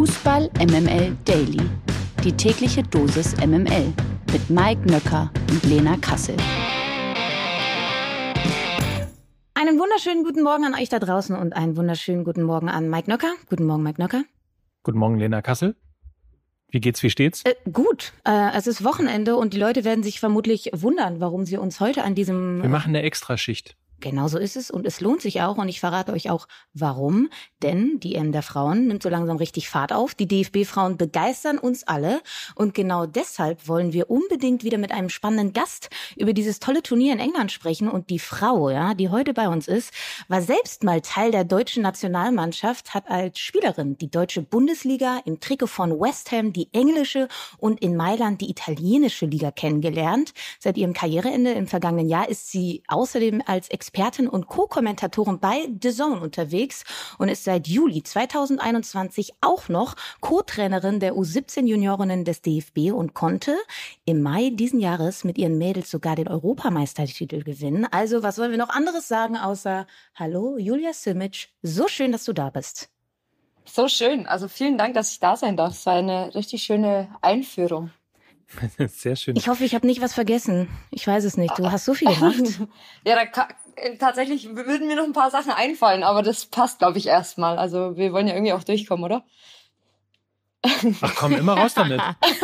Fußball MML Daily. Die tägliche Dosis MML mit Mike Nöcker und Lena Kassel. Einen wunderschönen guten Morgen an euch da draußen und einen wunderschönen guten Morgen an Mike Nöcker. Guten Morgen, Mike Nöcker. Guten Morgen, Lena Kassel. Wie geht's, wie steht's? Gut, es ist Wochenende und die Leute werden sich vermutlich wundern, warum sie uns heute an diesem... Wir machen eine Extraschicht. Genau so ist es und es lohnt sich auch und ich verrate euch auch, warum. Denn die EM der Frauen nimmt so langsam richtig Fahrt auf. Die DFB-Frauen begeistern uns alle und genau deshalb wollen wir unbedingt wieder mit einem spannenden Gast über dieses tolle Turnier in England sprechen. Und die Frau, ja, die heute bei uns ist, war selbst mal Teil der deutschen Nationalmannschaft, hat als Spielerin die deutsche Bundesliga im Trikot von West Ham, die englische und in Mailand die italienische Liga kennengelernt. Seit ihrem Karriereende im vergangenen Jahr ist sie außerdem als Expertin und Co-Kommentatorin bei DAZN unterwegs und ist seit Juli 2021 auch noch Co-Trainerin der U17-Juniorinnen des DFB und konnte im Mai diesen Jahres mit ihren Mädels sogar den Europameistertitel gewinnen. Also was sollen wir noch anderes sagen außer Hallo Julia Simic, so schön, dass du da bist. So schön, also vielen Dank, dass ich da sein darf. Es war eine richtig schöne Einführung. Sehr schön. Ich hoffe, ich habe nicht was vergessen. Ich weiß es nicht. Du hast so viel gemacht. Ja, tatsächlich würden mir noch ein paar Sachen einfallen, aber das passt, glaube ich, erstmal. Also wir wollen ja irgendwie auch durchkommen, oder? Ach komm, immer raus damit.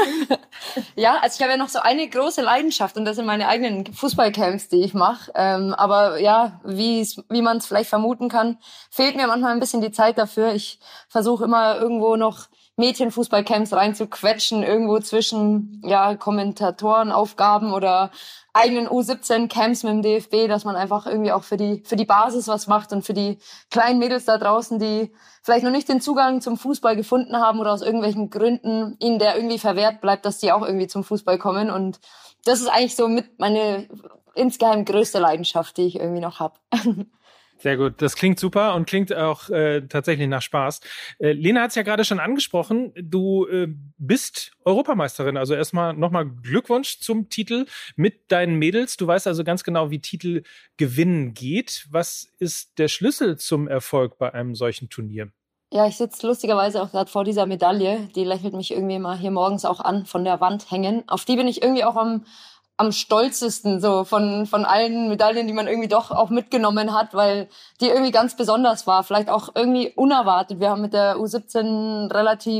Ja, also ich habe ja noch so eine große Leidenschaft und das sind meine eigenen Fußballcamps, die ich mache. Aber ja, wie man es vielleicht vermuten kann, fehlt mir manchmal ein bisschen die Zeit dafür. Ich versuche immer irgendwo noch Mädchenfußballcamps reinzuquetschen, irgendwo zwischen Kommentatorenaufgaben oder eigenen U17-Camps mit dem DFB, dass man einfach irgendwie auch für die Basis was macht und für die kleinen Mädels da draußen, die vielleicht noch nicht den Zugang zum Fußball gefunden haben oder aus irgendwelchen Gründen ihnen der irgendwie verwehrt bleibt, dass die auch irgendwie zum Fußball kommen. Und das ist eigentlich so mit meine insgeheim größte Leidenschaft, die ich irgendwie noch habe. Sehr gut, das klingt super und klingt auch tatsächlich nach Spaß. Lena hat es ja gerade schon angesprochen, du bist Europameisterin, also erstmal nochmal Glückwunsch zum Titel mit deinen Mädels. Du weißt also ganz genau, wie Titel gewinnen geht. Was ist der Schlüssel zum Erfolg bei einem solchen Turnier? Ja, ich sitze lustigerweise auch gerade vor dieser Medaille, die lächelt mich irgendwie mal hier morgens auch an, von der Wand hängen. Auf die bin ich irgendwie auch am stolzesten so von allen Medaillen, die man irgendwie doch auch mitgenommen hat, weil die irgendwie ganz besonders war, vielleicht auch irgendwie unerwartet. Wir haben mit der U17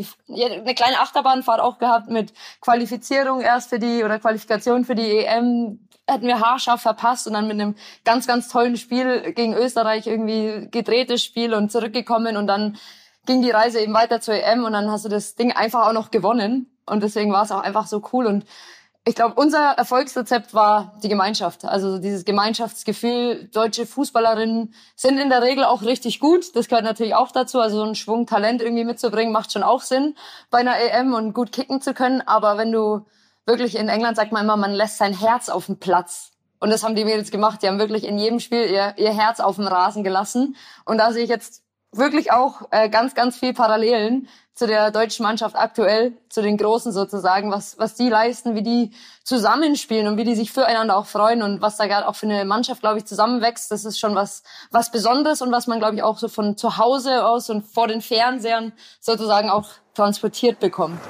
eine kleine Achterbahnfahrt auch gehabt mit Qualifizierung erst Qualifikation für die EM, hätten wir haarscharf verpasst und dann mit einem ganz, ganz tollen Spiel gegen Österreich irgendwie gedrehtes Spiel und zurückgekommen und dann ging die Reise eben weiter zur EM und dann hast du das Ding einfach auch noch gewonnen und deswegen war es auch einfach so cool und ich glaube, unser Erfolgsrezept war die Gemeinschaft. Also dieses Gemeinschaftsgefühl. Deutsche Fußballerinnen sind in der Regel auch richtig gut. Das gehört natürlich auch dazu. Also so einen Schwung Talent irgendwie mitzubringen, macht schon auch Sinn bei einer EM und gut kicken zu können. Aber wenn du wirklich in England, sagt man immer, man lässt sein Herz auf den Platz. Und das haben die Mädels gemacht. Die haben wirklich in jedem Spiel ihr Herz auf dem Rasen gelassen. Und da sehe ich jetzt wirklich auch ganz, ganz viel Parallelen zu der deutschen Mannschaft aktuell, zu den Großen sozusagen, was die leisten, wie die zusammenspielen und wie die sich füreinander auch freuen und was da gerade auch für eine Mannschaft, glaube ich, zusammenwächst. Das ist schon was Besonderes und was man, glaube ich, auch so von zu Hause aus und vor den Fernsehern sozusagen auch transportiert bekommt.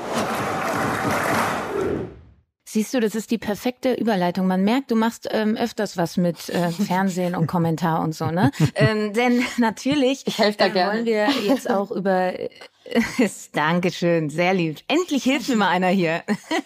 Siehst du, das ist die perfekte Überleitung. Man merkt, du machst öfters was mit Fernsehen und Kommentar und so, ne? Denn natürlich ich helfe da gerne. Wollen wir jetzt auch über... Dankeschön, sehr lieb. Endlich hilft mir mal einer hier.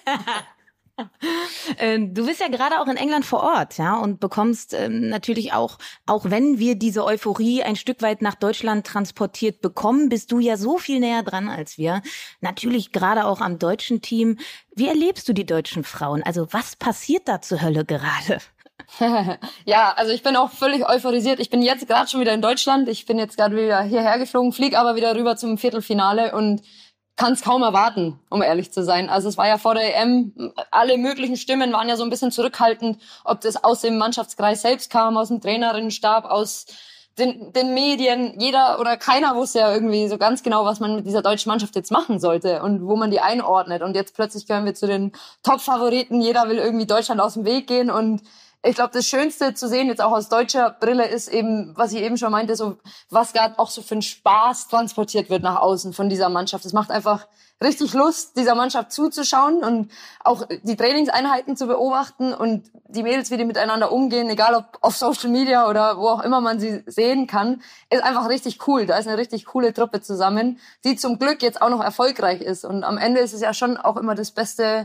Du bist ja gerade auch in England vor Ort, ja, und bekommst natürlich auch wenn wir diese Euphorie ein Stück weit nach Deutschland transportiert bekommen, bist du ja so viel näher dran als wir. Natürlich gerade auch am deutschen Team. Wie erlebst du die deutschen Frauen? Also was passiert da zur Hölle gerade? Ja, also ich bin auch völlig euphorisiert. Ich bin jetzt gerade schon wieder in Deutschland. Ich bin jetzt gerade wieder hierher geflogen, fliege aber wieder rüber zum Viertelfinale und kann es kaum erwarten, um ehrlich zu sein. Also es war ja vor der EM, alle möglichen Stimmen waren ja so ein bisschen zurückhaltend, ob das aus dem Mannschaftskreis selbst kam, aus dem Trainerinnenstab, aus den Medien. Jeder oder keiner wusste ja irgendwie so ganz genau, was man mit dieser deutschen Mannschaft jetzt machen sollte und wo man die einordnet. Und jetzt plötzlich gehören wir zu den Top-Favoriten. Jeder will irgendwie Deutschland aus dem Weg gehen und ich glaube, das Schönste zu sehen, jetzt auch aus deutscher Brille, ist eben, was ich eben schon meinte, so was gerade auch so für einen Spaß transportiert wird nach außen von dieser Mannschaft. Es macht einfach richtig Lust, dieser Mannschaft zuzuschauen und auch die Trainingseinheiten zu beobachten und die Mädels, wie die miteinander umgehen, egal ob auf Social Media oder wo auch immer man sie sehen kann, ist einfach richtig cool. Da ist eine richtig coole Truppe zusammen, die zum Glück jetzt auch noch erfolgreich ist. Und am Ende ist es ja schon auch immer das Beste,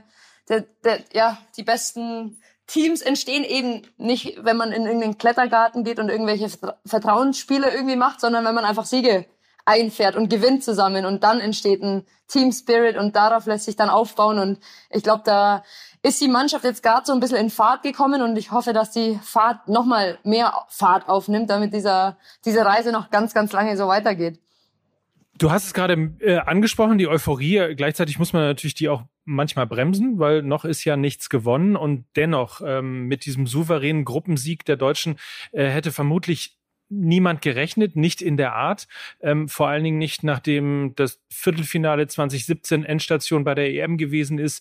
die besten Teams entstehen eben nicht, wenn man in irgendeinen Klettergarten geht und irgendwelche Vertrauensspiele irgendwie macht, sondern wenn man einfach Siege einfährt und gewinnt zusammen und dann entsteht ein Team Spirit und darauf lässt sich dann aufbauen und ich glaube, da ist die Mannschaft jetzt gerade so ein bisschen in Fahrt gekommen und ich hoffe, dass die Fahrt nochmal mehr Fahrt aufnimmt, damit diese Reise noch ganz, ganz lange so weitergeht. Du hast es gerade angesprochen, die Euphorie. Gleichzeitig muss man natürlich die auch manchmal bremsen, weil noch ist ja nichts gewonnen und dennoch mit diesem souveränen Gruppensieg der Deutschen hätte vermutlich niemand gerechnet, nicht in der Art, vor allen Dingen nicht, nachdem das Viertelfinale 2017 Endstation bei der EM gewesen ist,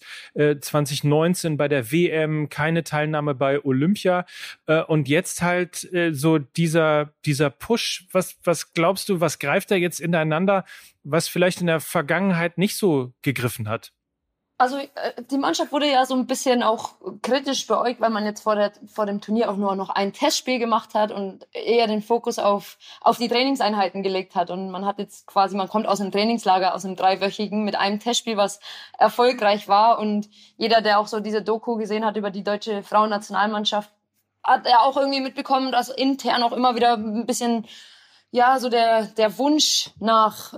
2019 bei der WM, keine Teilnahme bei Olympia und jetzt halt so dieser Push. Was glaubst du, was greift da jetzt ineinander, was vielleicht in der Vergangenheit nicht so gegriffen hat? Also die Mannschaft wurde ja so ein bisschen auch kritisch beäugt, weil man jetzt vor dem Turnier auch nur noch ein Testspiel gemacht hat und eher den Fokus auf die Trainingseinheiten gelegt hat. Und man hat jetzt quasi, man kommt aus einem Trainingslager, aus einem 3-wöchigen mit einem Testspiel, was erfolgreich war. Und jeder, der auch so diese Doku gesehen hat über die deutsche Frauennationalmannschaft, hat er auch irgendwie mitbekommen, dass intern auch immer wieder ein bisschen so der Wunsch nach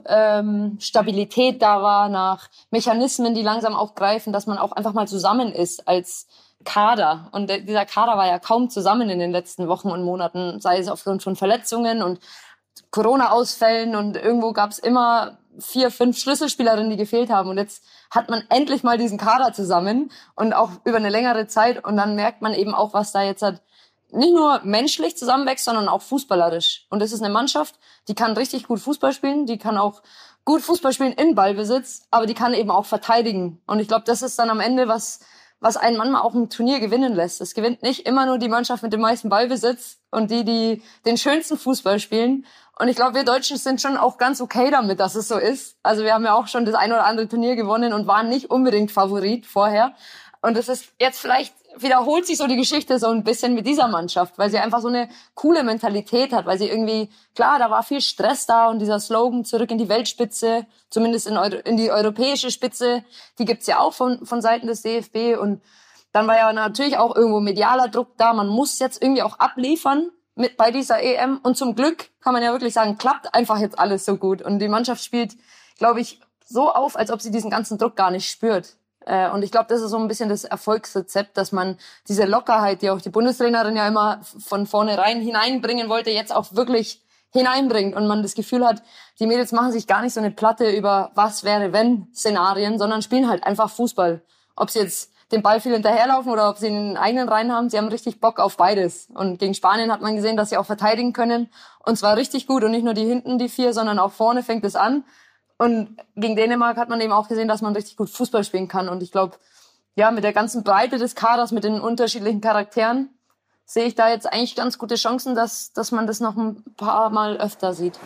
Stabilität da war, nach Mechanismen, die langsam auch greifen, dass man auch einfach mal zusammen ist als Kader. Und dieser Kader war ja kaum zusammen in den letzten Wochen und Monaten, sei es aufgrund von Verletzungen und Corona-Ausfällen und irgendwo gab es immer 4, 5 Schlüsselspielerinnen, die gefehlt haben. Und jetzt hat man endlich mal diesen Kader zusammen und auch über eine längere Zeit. Und dann merkt man eben auch, was da jetzt nicht nur menschlich zusammenwächst, sondern auch fußballerisch. Und das ist eine Mannschaft, die kann richtig gut Fußball spielen, die kann auch gut Fußball spielen in Ballbesitz, aber die kann eben auch verteidigen. Und ich glaube, das ist dann am Ende, was einen manchmal auch ein Turnier gewinnen lässt. Es gewinnt nicht immer nur die Mannschaft mit dem meisten Ballbesitz und die den schönsten Fußball spielen. Und ich glaube, wir Deutschen sind schon auch ganz okay damit, dass es so ist. Also wir haben ja auch schon das ein oder andere Turnier gewonnen und waren nicht unbedingt Favorit vorher. Und das ist jetzt vielleicht wiederholt sich so die Geschichte so ein bisschen mit dieser Mannschaft, weil sie einfach so eine coole Mentalität hat, weil sie irgendwie, klar, da war viel Stress da und dieser Slogan zurück in die Weltspitze, zumindest in die europäische Spitze, die gibt's ja auch von Seiten des DFB und dann war ja natürlich auch irgendwo medialer Druck da, man muss jetzt irgendwie auch abliefern bei dieser EM und zum Glück kann man ja wirklich sagen, klappt einfach jetzt alles so gut und die Mannschaft spielt, glaube ich, so auf, als ob sie diesen ganzen Druck gar nicht spürt. Und ich glaube, das ist so ein bisschen das Erfolgsrezept, dass man diese Lockerheit, die auch die Bundestrainerin ja immer von vornherein hineinbringen wollte, jetzt auch wirklich hineinbringt. Und man das Gefühl hat, die Mädels machen sich gar nicht so eine Platte über was wäre wenn Szenarien, sondern spielen halt einfach Fußball. Ob sie jetzt den Ball viel hinterherlaufen oder ob sie einen eigenen rein haben, sie haben richtig Bock auf beides. Und gegen Spanien hat man gesehen, dass sie auch verteidigen können. Und zwar richtig gut und nicht nur die hinten, die 4, sondern auch vorne fängt es an. Und gegen Dänemark hat man eben auch gesehen, dass man richtig gut Fußball spielen kann. Und ich glaube, ja, mit der ganzen Breite des Kaders, mit den unterschiedlichen Charakteren, sehe ich da jetzt eigentlich ganz gute Chancen, dass man das noch ein paar Mal öfter sieht.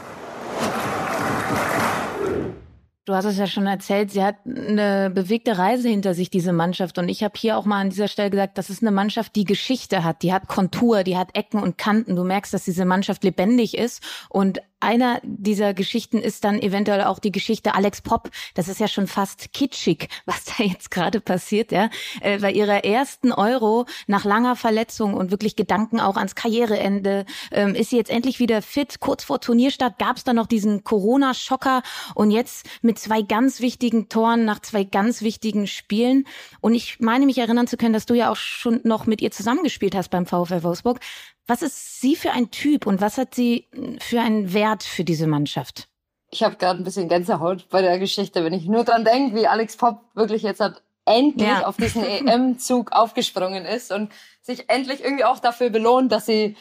Du hast es ja schon erzählt, sie hat eine bewegte Reise hinter sich, diese Mannschaft. Und ich habe hier auch mal an dieser Stelle gesagt, das ist eine Mannschaft, die Geschichte hat, die hat Kontur, die hat Ecken und Kanten. Du merkst, dass diese Mannschaft lebendig ist. Und einer dieser Geschichten ist dann eventuell auch die Geschichte Alex Popp. Das ist ja schon fast kitschig, was da jetzt gerade passiert, ja. Bei ihrer ersten Euro nach langer Verletzung und wirklich Gedanken auch ans Karriereende ist sie jetzt endlich wieder fit. Kurz vor Turnierstart gab es dann noch diesen Corona-Schocker und jetzt mit 2 ganz wichtigen Toren nach 2 ganz wichtigen Spielen. Und ich meine mich erinnern zu können, dass du ja auch schon noch mit ihr zusammengespielt hast beim VfL Wolfsburg. Was ist sie für ein Typ und was hat sie für einen Wert für diese Mannschaft? Ich habe gerade ein bisschen Gänsehaut bei der Geschichte, wenn ich nur dran denke, wie Alex Popp wirklich jetzt endlich auf diesen EM-Zug aufgesprungen ist und sich endlich irgendwie auch dafür belohnt, dass sie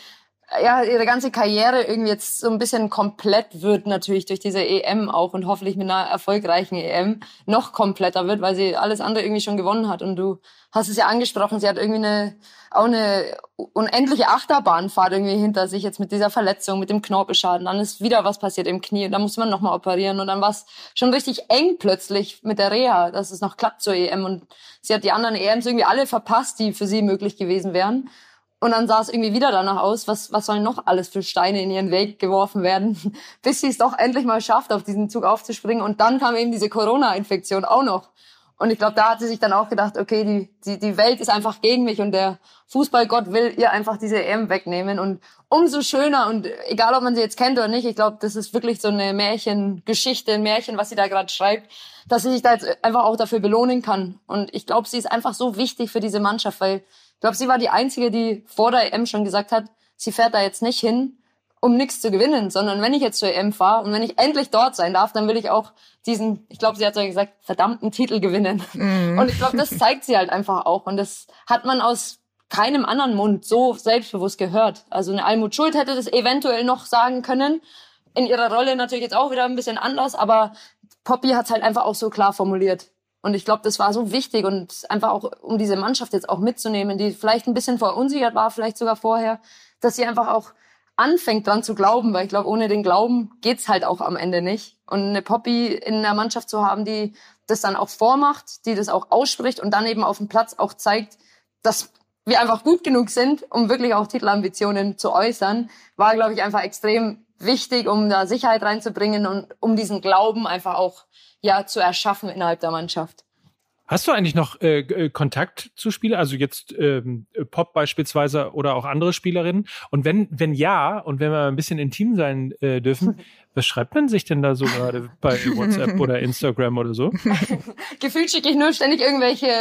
ihre ganze Karriere irgendwie jetzt so ein bisschen komplett wird, natürlich durch diese EM auch und hoffentlich mit einer erfolgreichen EM noch kompletter wird, weil sie alles andere irgendwie schon gewonnen hat. Und du hast es ja angesprochen, sie hat irgendwie auch eine unendliche Achterbahnfahrt irgendwie hinter sich, jetzt mit dieser Verletzung, mit dem Knorpelschaden. Dann ist wieder was passiert im Knie und dann muss man nochmal operieren. Und dann war es schon richtig eng plötzlich mit der Reha, dass es noch klappt zur EM. Und sie hat die anderen EMs irgendwie alle verpasst, die für sie möglich gewesen wären. Und dann sah es irgendwie wieder danach aus, was sollen noch alles für Steine in ihren Weg geworfen werden, bis sie es doch endlich mal schafft, auf diesen Zug aufzuspringen. Und dann kam eben diese Corona-Infektion auch noch. Und ich glaube, da hat sie sich dann auch gedacht, okay, die Welt ist einfach gegen mich und der Fußballgott will ihr einfach diese EM wegnehmen. Und umso schöner, und egal, ob man sie jetzt kennt oder nicht, ich glaube, das ist wirklich so eine Märchengeschichte, ein Märchen, was sie da gerade schreibt, dass sie sich da jetzt einfach auch dafür belohnen kann. Und ich glaube, sie ist einfach so wichtig für diese Mannschaft, weil ich glaube, sie war die Einzige, die vor der EM schon gesagt hat, sie fährt da jetzt nicht hin, um nichts zu gewinnen, sondern wenn ich jetzt zur EM fahre und wenn ich endlich dort sein darf, dann will ich auch diesen, ich glaube, sie hat so gesagt, verdammten Titel gewinnen. Und ich glaube, das zeigt sie halt einfach auch. Und das hat man aus keinem anderen Mund so selbstbewusst gehört. Also eine Almut Schuld hätte das eventuell noch sagen können. In ihrer Rolle natürlich jetzt auch wieder ein bisschen anders, aber Poppy hat es halt einfach auch so klar formuliert. Und ich glaube, das war so wichtig und einfach auch, um diese Mannschaft jetzt auch mitzunehmen, die vielleicht ein bisschen verunsichert war, vielleicht sogar vorher, dass sie einfach auch anfängt dran zu glauben, weil ich glaube, ohne den Glauben geht's halt auch am Ende nicht. Und eine Poppy in der Mannschaft zu haben, die das dann auch vormacht, die das auch ausspricht und dann eben auf dem Platz auch zeigt, dass wir einfach gut genug sind, um wirklich auch Titelambitionen zu äußern, war, glaube ich, einfach extrem wichtig, um da Sicherheit reinzubringen und um diesen Glauben einfach auch zu erschaffen innerhalb der Mannschaft. Hast du eigentlich noch Kontakt zu Spielern, also jetzt Pop beispielsweise oder auch andere Spielerinnen? Und wenn ja, und wenn wir ein bisschen intim sein dürfen, was schreibt man sich denn da so gerade bei WhatsApp oder Instagram oder so? Gefühlt schicke ich nur ständig irgendwelche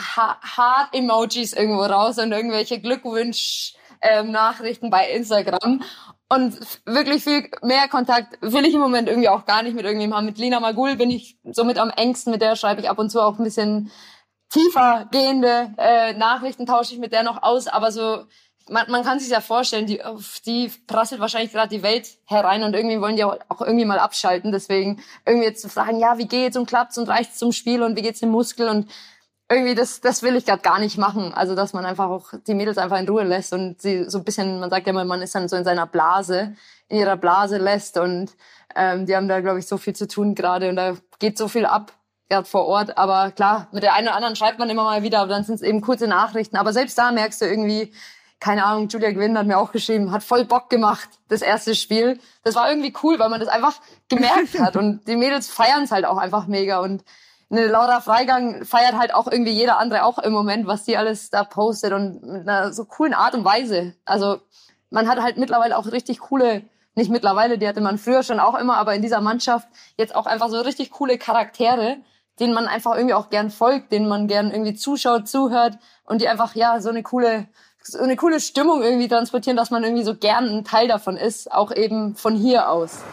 Heart-Emojis irgendwo raus und irgendwelche Glückwunsch-Nachrichten bei Instagram. Und wirklich viel mehr Kontakt will ich im Moment irgendwie auch gar nicht mit irgendjemandem haben. Mit Lina Magul bin ich somit am engsten, mit der schreibe ich ab und zu auch ein bisschen tiefer gehende Nachrichten, tausche ich mit der noch aus. Aber so, man kann sich ja vorstellen, die prasselt wahrscheinlich gerade die Welt herein und irgendwie wollen die auch irgendwie mal abschalten. Deswegen irgendwie jetzt zu fragen, ja, wie geht's und klappt's und reicht's zum Spiel und wie geht's dem Muskel und irgendwie, das will ich gerade gar nicht machen. Also, dass man einfach auch die Mädels einfach in Ruhe lässt und sie so ein bisschen, man sagt ja immer, man ist dann so in seiner Blase, in ihrer Blase lässt und die haben da, glaube ich, so viel zu tun gerade und da geht so viel ab, gerade vor Ort. Aber klar, mit der einen oder anderen schreibt man immer mal wieder, aber dann sind es eben kurze Nachrichten. Aber selbst da merkst du irgendwie, keine Ahnung, Julia Gwynn hat mir auch geschrieben, hat voll Bock gemacht, das erste Spiel. Das war irgendwie cool, weil man das einfach gemerkt hat und die Mädels feiern es halt auch einfach mega und eine Laura Freigang feiert halt auch irgendwie jeder andere auch im Moment, was die alles da postet und mit einer so coolen Art und Weise. Also man hat halt mittlerweile auch richtig coole, nicht mittlerweile, die hatte man früher schon auch immer, aber in dieser Mannschaft jetzt auch einfach so richtig coole Charaktere, denen man einfach irgendwie auch gern folgt, denen man gern irgendwie zuschaut, zuhört und die einfach so eine coole Stimmung irgendwie transportieren, dass man irgendwie so gern ein Teil davon ist, auch eben von hier aus.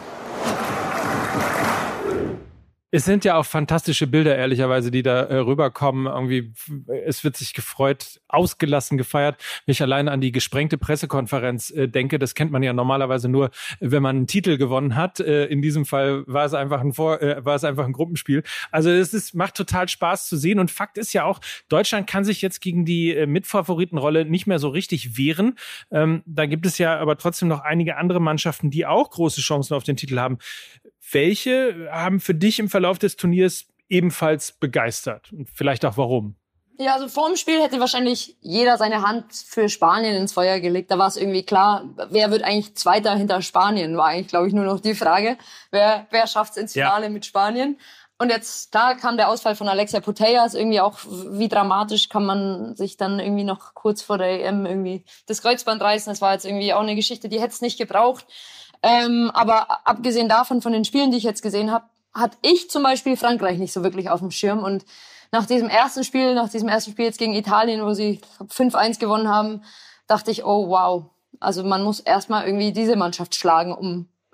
Es sind ja auch fantastische Bilder, ehrlicherweise, die da rüberkommen. Irgendwie, es wird sich gefreut, ausgelassen gefeiert. Wenn ich alleine an die gesprengte Pressekonferenz denke, das kennt man ja normalerweise nur, wenn man einen Titel gewonnen hat. In diesem Fall war es einfach ein Gruppenspiel. Also macht total Spaß zu sehen. Und Fakt ist ja auch, Deutschland kann sich jetzt gegen die Mitfavoritenrolle nicht mehr so richtig wehren. Da gibt es ja aber trotzdem noch einige andere Mannschaften, die auch große Chancen auf den Titel haben. Welche haben für dich im Verlauf des Turniers ebenfalls begeistert? Und vielleicht auch warum? Ja, also vor dem Spiel hätte wahrscheinlich jeder seine Hand für Spanien ins Feuer gelegt. Da war es irgendwie klar, wer wird eigentlich Zweiter hinter Spanien, war eigentlich, glaube ich, nur noch die Frage. Wer schafft es ins Finale mit Spanien? Und jetzt, da kam der Ausfall von Alexia Putellas, irgendwie auch, wie dramatisch kann man sich dann irgendwie noch kurz vor der EM irgendwie das Kreuzband reißen. Das war jetzt irgendwie auch eine Geschichte, die hätte es nicht gebraucht. Aber abgesehen davon, von den Spielen, die ich jetzt gesehen habe, hatte ich zum Beispiel Frankreich nicht so wirklich auf dem Schirm. Und nach diesem ersten Spiel jetzt gegen Italien, wo sie 5-1 gewonnen haben, dachte ich, oh wow. Also man muss erstmal irgendwie diese Mannschaft schlagen, um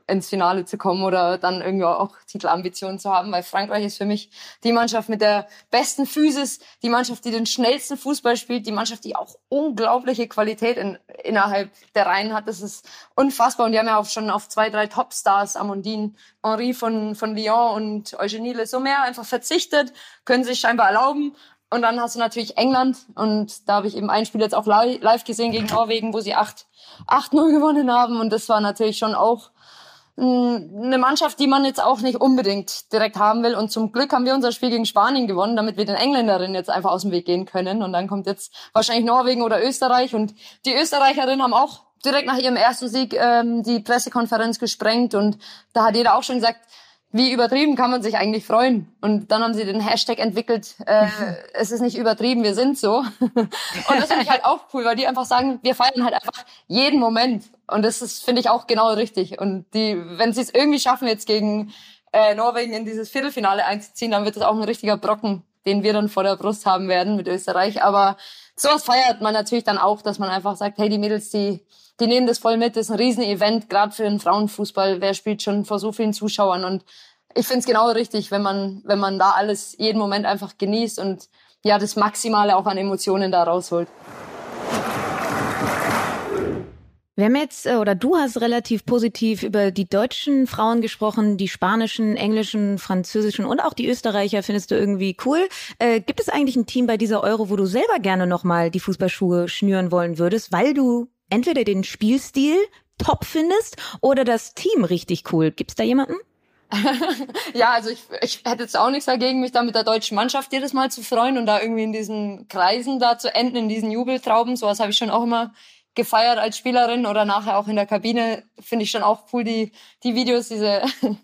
ins Finale zu kommen oder dann irgendwie auch Titelambitionen zu haben, weil Frankreich ist für mich die Mannschaft mit der besten Physis, die Mannschaft, die den schnellsten Fußball spielt, die Mannschaft, die auch unglaubliche Qualität innerhalb der Reihen hat. Das ist unfassbar und die haben ja auch schon auf 2, 3 Topstars, Amandine Henry von Lyon und Eugénie Le Sommer einfach verzichtet, können sich scheinbar erlauben. Und dann hast du natürlich England und da habe ich eben ein Spiel jetzt auch live gesehen gegen Norwegen, wo sie 8-0 gewonnen haben und das war natürlich schon auch eine Mannschaft, die man jetzt auch nicht unbedingt direkt haben will und zum Glück haben wir unser Spiel gegen Spanien gewonnen, damit wir den Engländerinnen jetzt einfach aus dem Weg gehen können und dann kommt jetzt wahrscheinlich Norwegen oder Österreich und die Österreicherinnen haben auch direkt nach ihrem ersten Sieg die Pressekonferenz gesprengt und da hat jeder auch schon gesagt, wie übertrieben kann man sich eigentlich freuen? Und dann haben sie den Hashtag entwickelt, es ist nicht übertrieben, wir sind so. Und das finde ich halt auch cool, weil die einfach sagen, wir feiern halt einfach jeden Moment. Und das ist, finde ich, auch genau richtig. Und wenn sie es irgendwie schaffen, jetzt gegen Norwegen in dieses Viertelfinale einzuziehen, dann wird das auch ein richtiger Brocken, den wir dann vor der Brust haben werden mit Österreich. Aber sowas feiert man natürlich dann auch, dass man einfach sagt, hey, die Mädels, die nehmen das voll mit, das ist ein Riesen-Event, gerade für den Frauenfußball. Wer spielt schon vor so vielen Zuschauern? Und ich finde es genau richtig, wenn man da alles, jeden Moment einfach genießt und ja, das Maximale auch an Emotionen da rausholt. Wir haben jetzt, oder du hast relativ positiv über die deutschen Frauen gesprochen, die spanischen, englischen, französischen und auch die Österreicher findest du irgendwie cool. Gibt es eigentlich ein Team bei dieser Euro, wo du selber gerne nochmal die Fußballschuhe schnüren wollen würdest, weil du entweder den Spielstil top findest oder das Team richtig cool? Gibt's da jemanden? Ja, also ich hätte jetzt auch nichts dagegen, mich da mit der deutschen Mannschaft jedes Mal zu freuen und da irgendwie in diesen Kreisen da zu enden, in diesen Jubeltrauben. Sowas habe ich schon auch immer gefeiert als Spielerin oder nachher auch in der Kabine. Finde ich schon auch cool, die Videos, diese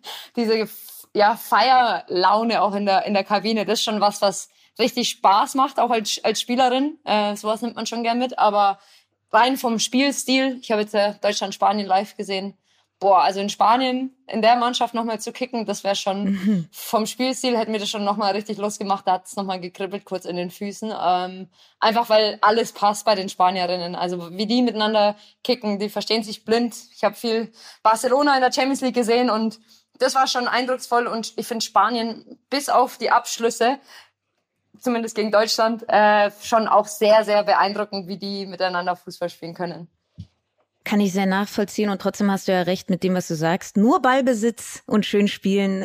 ja, Feierlaune auch in der Kabine. Das ist schon was richtig Spaß macht, auch als Spielerin. Sowas nimmt man schon gern mit, aber rein vom Spielstil, ich habe jetzt Deutschland-Spanien live gesehen. Boah, also in Spanien in der Mannschaft nochmal zu kicken, das wäre schon, vom Spielstil hätte mir das schon nochmal richtig Lust gemacht. Da hat es nochmal gekribbelt kurz in den Füßen. Einfach weil alles passt bei den Spanierinnen. Also wie die miteinander kicken, die verstehen sich blind. Ich habe viel Barcelona in der Champions League gesehen und das war schon eindrucksvoll. Und ich finde Spanien bis auf die Abschlüsse, zumindest gegen Deutschland, schon auch sehr, sehr beeindruckend, wie die miteinander Fußball spielen können. Kann ich sehr nachvollziehen und trotzdem hast du ja recht mit dem, was du sagst. Nur Ballbesitz und schön spielen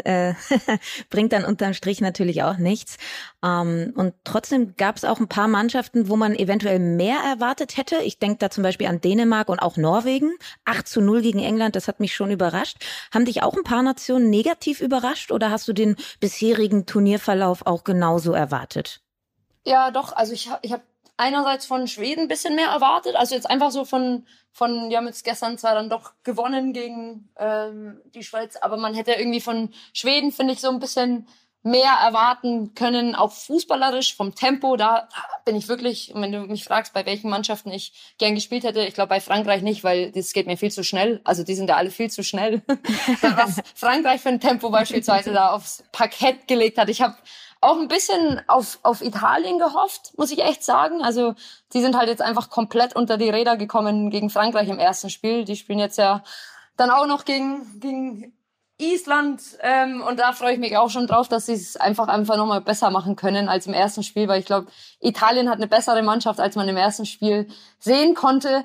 bringt dann unterm Strich natürlich auch nichts. Und trotzdem gab es auch ein paar Mannschaften, wo man eventuell mehr erwartet hätte. Ich denke da zum Beispiel an Dänemark und auch Norwegen. 8-0 gegen England, das hat mich schon überrascht. Haben dich auch ein paar Nationen negativ überrascht oder hast du den bisherigen Turnierverlauf auch genauso erwartet? Ja, doch. Also ich hab einerseits von Schweden ein bisschen mehr erwartet. Also jetzt einfach so die haben jetzt gestern zwar dann doch gewonnen gegen die Schweiz, aber man hätte irgendwie von Schweden, finde ich, so ein bisschen mehr erwarten können, auch fußballerisch, vom Tempo. Da bin ich wirklich, wenn du mich fragst, bei welchen Mannschaften ich gern gespielt hätte, ich glaube bei Frankreich nicht, weil das geht mir viel zu schnell. Also die sind ja alle viel zu schnell. Was Frankreich für ein Tempo beispielsweise da aufs Parkett gelegt hat. Ich habe auch ein bisschen auf Italien gehofft, muss ich echt sagen. Also die sind halt jetzt einfach komplett unter die Räder gekommen gegen Frankreich im ersten Spiel. Die spielen jetzt ja dann auch noch gegen Island. Und da freue ich mich auch schon drauf, dass sie es einfach nochmal besser machen können als im ersten Spiel. Weil ich glaube, Italien hat eine bessere Mannschaft, als man im ersten Spiel sehen konnte.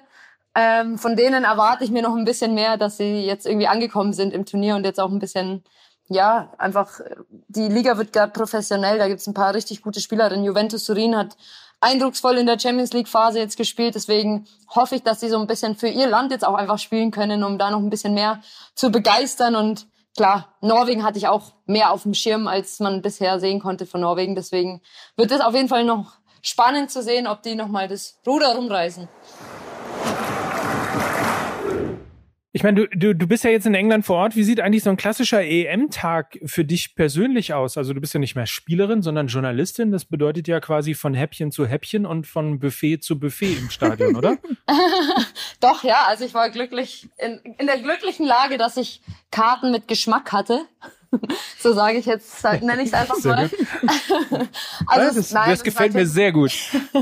Von denen erwarte ich mir noch ein bisschen mehr, dass sie jetzt irgendwie angekommen sind im Turnier und jetzt auch ein bisschen... Ja, einfach, die Liga wird gerade professionell, da gibt's ein paar richtig gute Spielerinnen. Juventus Turin hat eindrucksvoll in der Champions League Phase jetzt gespielt, deswegen hoffe ich, dass sie so ein bisschen für ihr Land jetzt auch einfach spielen können, um da noch ein bisschen mehr zu begeistern. Und klar, Norwegen hatte ich auch mehr auf dem Schirm, als man bisher sehen konnte von Norwegen, deswegen wird es auf jeden Fall noch spannend zu sehen, ob die nochmal das Ruder rumreißen. Ich meine, du bist ja jetzt in England vor Ort. Wie sieht eigentlich so ein klassischer EM-Tag für dich persönlich aus? Also du bist ja nicht mehr Spielerin, sondern Journalistin. Das bedeutet ja quasi von Häppchen zu Häppchen und von Buffet zu Buffet im Stadion, oder? Doch, ja. Also ich war glücklich in der glücklichen Lage, dass ich Karten mit Geschmack hatte. So sage ich jetzt, nenne ich es einfach mal. Also das gefällt mir sehr gut.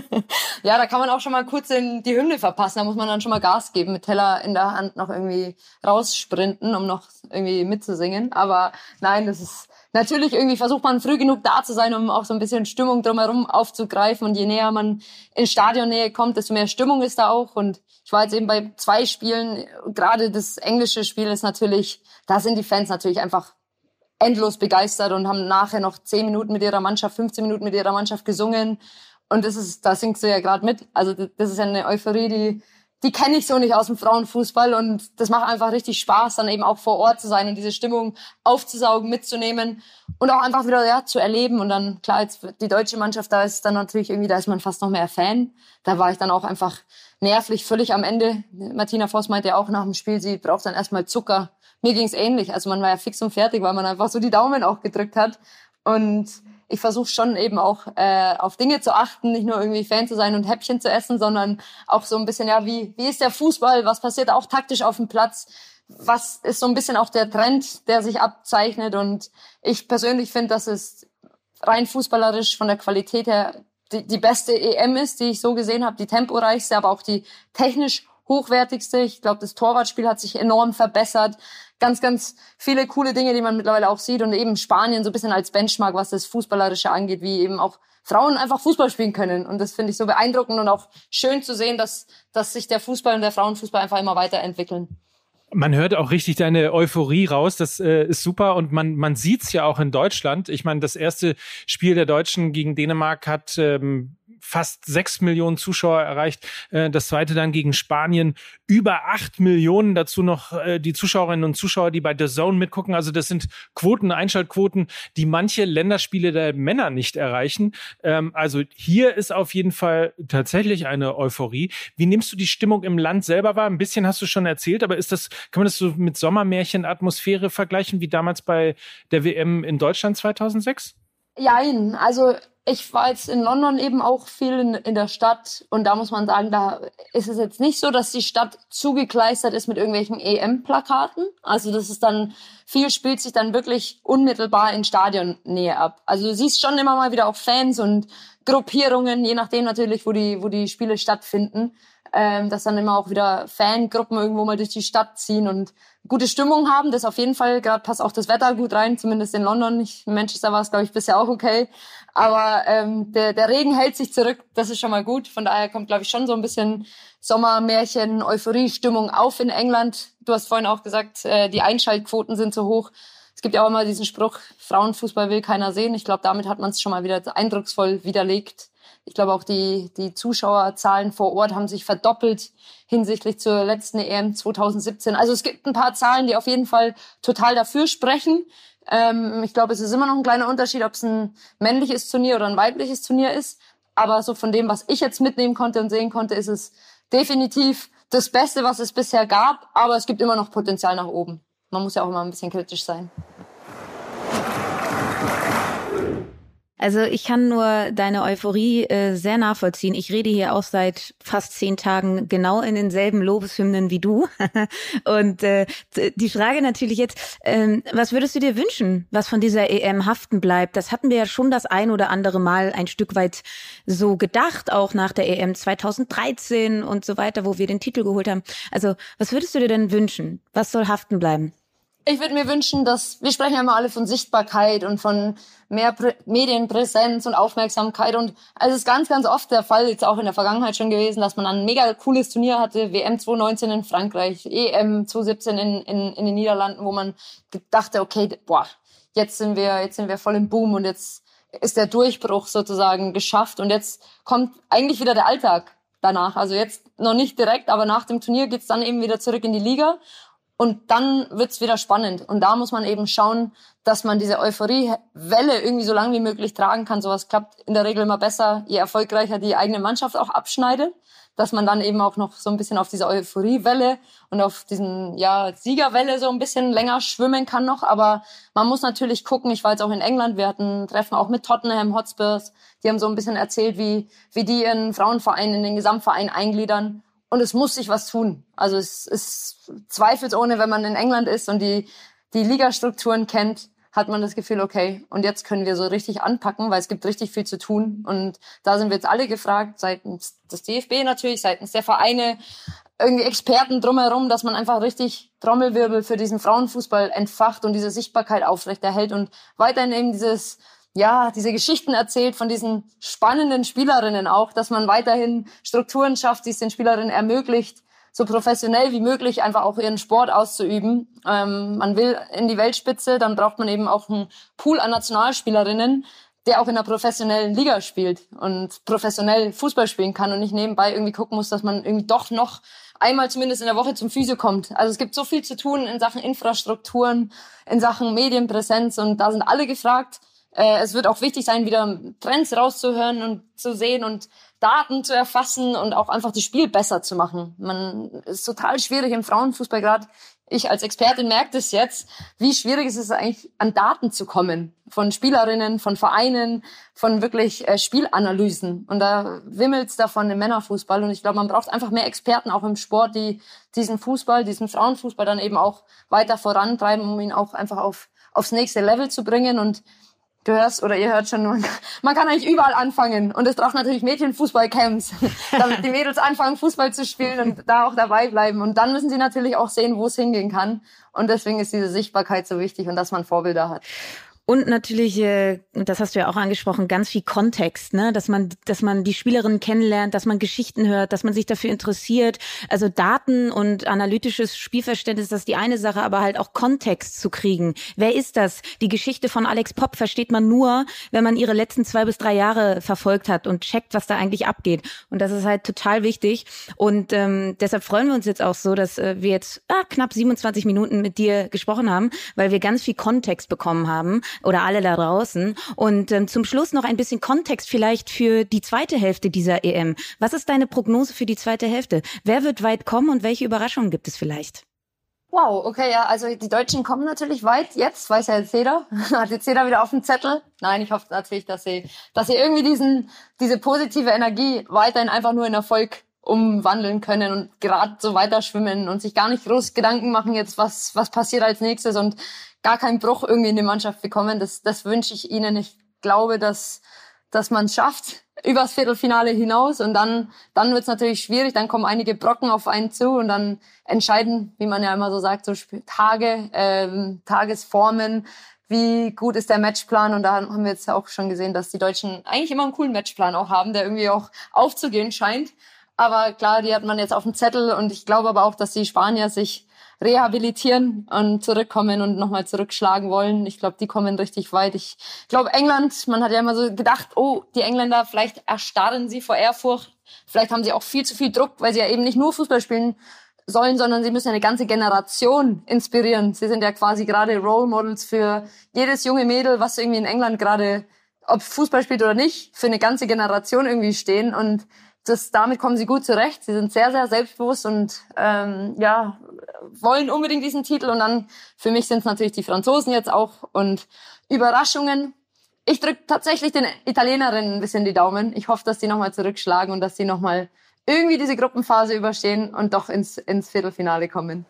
Ja, da kann man auch schon mal kurz die Hymne verpassen. Da muss man dann schon mal Gas geben, mit Teller in der Hand noch irgendwie raussprinten, um noch irgendwie mitzusingen. Aber nein, das ist natürlich irgendwie, versucht man früh genug da zu sein, um auch so ein bisschen Stimmung drumherum aufzugreifen. Und je näher man in Stadionnähe kommt, desto mehr Stimmung ist da auch. Und ich war jetzt eben bei 2 Spielen, gerade das englische Spiel ist natürlich, da sind die Fans natürlich einfach endlos begeistert und haben nachher noch 10 Minuten mit ihrer Mannschaft, 15 Minuten mit ihrer Mannschaft gesungen. Und da singst du ja gerade mit. Also das ist ja eine Euphorie, die kenne ich so nicht aus dem Frauenfußball. Und das macht einfach richtig Spaß, dann eben auch vor Ort zu sein und diese Stimmung aufzusaugen, mitzunehmen und auch einfach wieder zu erleben. Und dann, klar, jetzt die deutsche Mannschaft, da ist dann natürlich irgendwie, da ist man fast noch mehr Fan. Da war ich dann auch einfach nervlich völlig am Ende. Martina Voss meinte ja auch nach dem Spiel, sie braucht dann erstmal Zucker. Mir ging's ähnlich. Also man war ja fix und fertig, weil man einfach so die Daumen auch gedrückt hat. Und ich versuche schon eben auch auf Dinge zu achten, nicht nur irgendwie Fan zu sein und Häppchen zu essen, sondern auch so ein bisschen, ja, wie ist der Fußball, was passiert auch taktisch auf dem Platz, was ist so ein bisschen auch der Trend, der sich abzeichnet. Und ich persönlich finde, dass es rein fußballerisch von der Qualität her die beste EM ist, die ich so gesehen habe, die temporeichste, aber auch die technisch hochwertigste. Ich glaube, das Torwartspiel hat sich enorm verbessert. Ganz, ganz viele coole Dinge, die man mittlerweile auch sieht. Und eben Spanien so ein bisschen als Benchmark, was das Fußballerische angeht, wie eben auch Frauen einfach Fußball spielen können. Und das finde ich so beeindruckend und auch schön zu sehen, dass sich der Fußball und der Frauenfußball einfach immer weiterentwickeln. Man hört auch richtig deine Euphorie raus, das ist super und man sieht's ja auch in Deutschland. Ich meine, das erste Spiel der Deutschen gegen Dänemark hat fast 6 Millionen Zuschauer erreicht. Das zweite dann gegen Spanien über 8 Millionen. Dazu noch die Zuschauerinnen und Zuschauer, die bei The Zone mitgucken. Also das sind Quoten, Einschaltquoten, die manche Länderspiele der Männer nicht erreichen. Also hier ist auf jeden Fall tatsächlich eine Euphorie. Wie nimmst du die Stimmung im Land selber wahr? Ein bisschen hast du schon erzählt, aber kann man das so mit Sommermärchen-Atmosphäre vergleichen wie damals bei der WM in Deutschland 2006? Jein, also ich war jetzt in London eben auch viel in der Stadt und da muss man sagen, da ist es jetzt nicht so, dass die Stadt zugekleistert ist mit irgendwelchen EM-Plakaten. Also das ist dann, viel spielt sich dann wirklich unmittelbar in Stadionnähe ab. Also du siehst schon immer mal wieder auch Fans und Gruppierungen, je nachdem natürlich, wo die Spiele stattfinden, dass dann immer auch wieder Fangruppen irgendwo mal durch die Stadt ziehen und gute Stimmung haben. Das auf jeden Fall, gerade passt auch das Wetter gut rein, zumindest in London. In Manchester war es, glaube ich, bisher auch okay. Aber der Regen hält sich zurück, das ist schon mal gut. Von daher kommt, glaube ich, schon so ein bisschen Sommermärchen, Euphorie-Stimmung auf in England. Du hast vorhin auch gesagt, die Einschaltquoten sind so hoch. Es gibt ja auch immer diesen Spruch, Frauenfußball will keiner sehen. Ich glaube, damit hat man es schon mal wieder eindrucksvoll widerlegt. Ich glaube auch die Zuschauerzahlen vor Ort haben sich verdoppelt hinsichtlich zur letzten EM 2017. Also es gibt ein paar Zahlen, die auf jeden Fall total dafür sprechen. Ich glaube, es ist immer noch ein kleiner Unterschied, ob es ein männliches Turnier oder ein weibliches Turnier ist. Aber so von dem, was ich jetzt mitnehmen konnte und sehen konnte, ist es definitiv das Beste, was es bisher gab. Aber es gibt immer noch Potenzial nach oben. Man muss ja auch immer ein bisschen kritisch sein. Also ich kann nur deine Euphorie sehr nachvollziehen. Ich rede hier auch seit fast 10 Tagen genau in denselben Lobeshymnen wie du. Und die Frage natürlich jetzt, was würdest du dir wünschen, was von dieser EM haften bleibt? Das hatten wir ja schon das ein oder andere Mal ein Stück weit so gedacht, auch nach der EM 2013 und so weiter, wo wir den Titel geholt haben. Also was würdest du dir denn wünschen? Was soll haften bleiben? Ich würde mir wünschen, wir sprechen ja immer alle von Sichtbarkeit und von mehr Medienpräsenz und Aufmerksamkeit und also es ist ganz, ganz oft der Fall, jetzt auch in der Vergangenheit schon gewesen, dass man ein mega cooles Turnier hatte, WM 2019 in Frankreich, EM 2017 in den Niederlanden, wo man dachte, okay, jetzt sind wir voll im Boom und jetzt ist der Durchbruch sozusagen geschafft und jetzt kommt eigentlich wieder der Alltag danach, also jetzt noch nicht direkt, aber nach dem Turnier geht's dann eben wieder zurück in die Liga. Und dann wird's wieder spannend. Und da muss man eben schauen, dass man diese Euphoriewelle irgendwie so lange wie möglich tragen kann. Sowas klappt in der Regel immer besser, je erfolgreicher die eigene Mannschaft auch abschneidet. Dass man dann eben auch noch so ein bisschen auf dieser Euphoriewelle und auf diesen Siegerwelle so ein bisschen länger schwimmen kann noch. Aber man muss natürlich gucken, ich war jetzt auch in England, wir hatten ein Treffen auch mit Tottenham Hotspurs. Die haben so ein bisschen erzählt, wie die ihren Frauenverein in den Gesamtverein eingliedern. Und es muss sich was tun. Also es ist zweifelsohne, wenn man in England ist und die Ligastrukturen kennt, hat man das Gefühl, okay, und jetzt können wir so richtig anpacken, weil es gibt richtig viel zu tun. Und da sind wir jetzt alle gefragt, seitens des DFB natürlich, seitens der Vereine, irgendwie Experten drumherum, dass man einfach richtig Trommelwirbel für diesen Frauenfußball entfacht und diese Sichtbarkeit aufrechterhält und weiterhin eben diese Geschichten erzählt von diesen spannenden Spielerinnen auch, dass man weiterhin Strukturen schafft, die es den Spielerinnen ermöglicht, so professionell wie möglich einfach auch ihren Sport auszuüben. Man will in die Weltspitze, dann braucht man eben auch einen Pool an Nationalspielerinnen, der auch in einer professionellen Liga spielt und professionell Fußball spielen kann und nicht nebenbei irgendwie gucken muss, dass man irgendwie doch noch einmal zumindest in der Woche zum Physio kommt. Also es gibt so viel zu tun in Sachen Infrastrukturen, in Sachen Medienpräsenz und da sind alle gefragt. Es wird auch wichtig sein, wieder Trends rauszuhören und zu sehen und Daten zu erfassen und auch einfach das Spiel besser zu machen. Man ist total schwierig im Frauenfußball gerade. Ich als Expertin merke das jetzt, wie schwierig es ist eigentlich, an Daten zu kommen. Von Spielerinnen, von Vereinen, von wirklich Spielanalysen. Und da wimmelt's davon im Männerfußball. Und ich glaube, man braucht einfach mehr Experten auch im Sport, die diesen Fußball, diesen Frauenfußball dann eben auch weiter vorantreiben, um ihn auch einfach aufs nächste Level zu bringen. Und du hörst oder ihr hört schon, man kann eigentlich überall anfangen. Und es braucht natürlich Mädchenfußball-Camps, damit die Mädels anfangen, Fußball zu spielen und da auch dabei bleiben. Und dann müssen sie natürlich auch sehen, wo es hingehen kann. Und deswegen ist diese Sichtbarkeit so wichtig und dass man Vorbilder hat. Und natürlich, das hast du ja auch angesprochen, ganz viel Kontext, ne, dass man die Spielerinnen kennenlernt, dass man Geschichten hört, dass man sich dafür interessiert. Also Daten und analytisches Spielverständnis, das ist die eine Sache, aber halt auch Kontext zu kriegen. Wer ist das? Die Geschichte von Alex Popp versteht man nur, wenn man ihre letzten 2 bis 3 Jahre verfolgt hat und checkt, was da eigentlich abgeht. Und das ist halt total wichtig. Und deshalb freuen wir uns jetzt auch so, dass wir jetzt knapp 27 Minuten mit dir gesprochen haben, weil wir ganz viel Kontext bekommen haben. Oder alle da draußen. Und zum Schluss noch ein bisschen Kontext vielleicht für die zweite Hälfte dieser EM. Was ist deine Prognose für die zweite Hälfte? Wer wird weit kommen und welche Überraschungen gibt es vielleicht? Wow, okay, ja, also die Deutschen kommen natürlich weit jetzt, weiß ja jetzt jeder. Hat jetzt jeder wieder auf dem Zettel. Nein, ich hoffe natürlich, dass sie irgendwie diese positive Energie weiterhin einfach nur in Erfolg umwandeln können und gerade so weiter schwimmen und sich gar nicht groß Gedanken machen jetzt, was passiert als nächstes und gar keinen Bruch irgendwie in die Mannschaft bekommen. Das wünsche ich ihnen. Ich glaube, dass man es schafft übers Viertelfinale hinaus und dann wird es natürlich schwierig. Dann kommen einige Brocken auf einen zu und dann entscheiden, wie man ja immer so sagt, so Tagesformen, wie gut ist der Matchplan. Und da haben wir jetzt auch schon gesehen, dass die Deutschen eigentlich immer einen coolen Matchplan auch haben, der irgendwie auch aufzugehen scheint. Aber klar, die hat man jetzt auf dem Zettel und ich glaube aber auch, dass die Spanier sich rehabilitieren und zurückkommen und nochmal zurückschlagen wollen. Ich glaube, die kommen richtig weit. Ich glaube, England, man hat ja immer so gedacht, oh, die Engländer, vielleicht erstarren sie vor Ehrfurcht. Vielleicht haben sie auch viel zu viel Druck, weil sie ja eben nicht nur Fußball spielen sollen, sondern sie müssen eine ganze Generation inspirieren. Sie sind ja quasi gerade Role Models für jedes junge Mädel, was irgendwie in England gerade, ob Fußball spielt oder nicht, für eine ganze Generation irgendwie stehen. Und damit kommen sie gut zurecht. Sie sind sehr, sehr selbstbewusst und wollen unbedingt diesen Titel. Und dann für mich sind es natürlich die Franzosen jetzt auch. Und Überraschungen. Ich drücke tatsächlich den Italienerinnen ein bisschen die Daumen. Ich hoffe, dass die nochmal zurückschlagen und dass die nochmal irgendwie diese Gruppenphase überstehen und doch ins Viertelfinale kommen.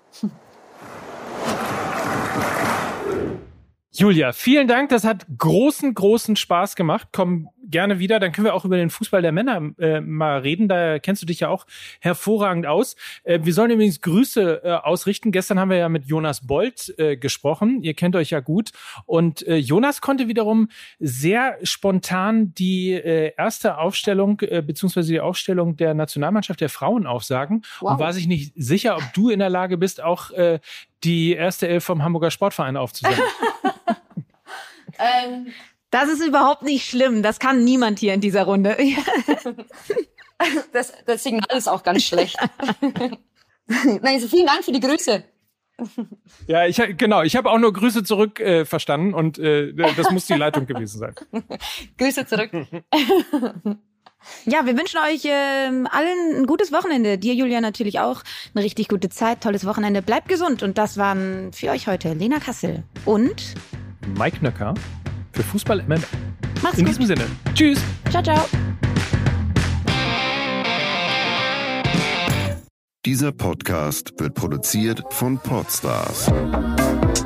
Julia, vielen Dank. Das hat großen Spaß gemacht. Komm gerne wieder. Dann können wir auch über den Fußball der Männer mal reden. Da kennst du dich ja auch hervorragend aus. Wir sollen übrigens Grüße ausrichten. Gestern haben wir ja mit Jonas Bolt gesprochen. Ihr kennt euch ja gut. Und Jonas konnte wiederum sehr spontan die erste Aufstellung beziehungsweise die Aufstellung der Nationalmannschaft der Frauen aufsagen. Wow. Und war sich nicht sicher, ob du in der Lage bist, auch die erste Elf vom Hamburger Sportverein aufzusagen. Das ist überhaupt nicht schlimm. Das kann niemand hier in dieser Runde. Das Signal ist auch ganz schlecht. Nein, also vielen Dank für die Grüße. Ja, ich habe auch nur Grüße zurück verstanden und das muss die Leitung gewesen sein. Grüße zurück. Ja, wir wünschen euch allen ein gutes Wochenende. Dir, Julia, natürlich auch eine richtig gute Zeit, tolles Wochenende. Bleibt gesund. Und das waren für euch heute Lena Kassel und Mike Nöcker für Fußball MML. Macht's gut. In diesem Sinne. Tschüss. Ciao, ciao. Dieser Podcast wird produziert von Podstars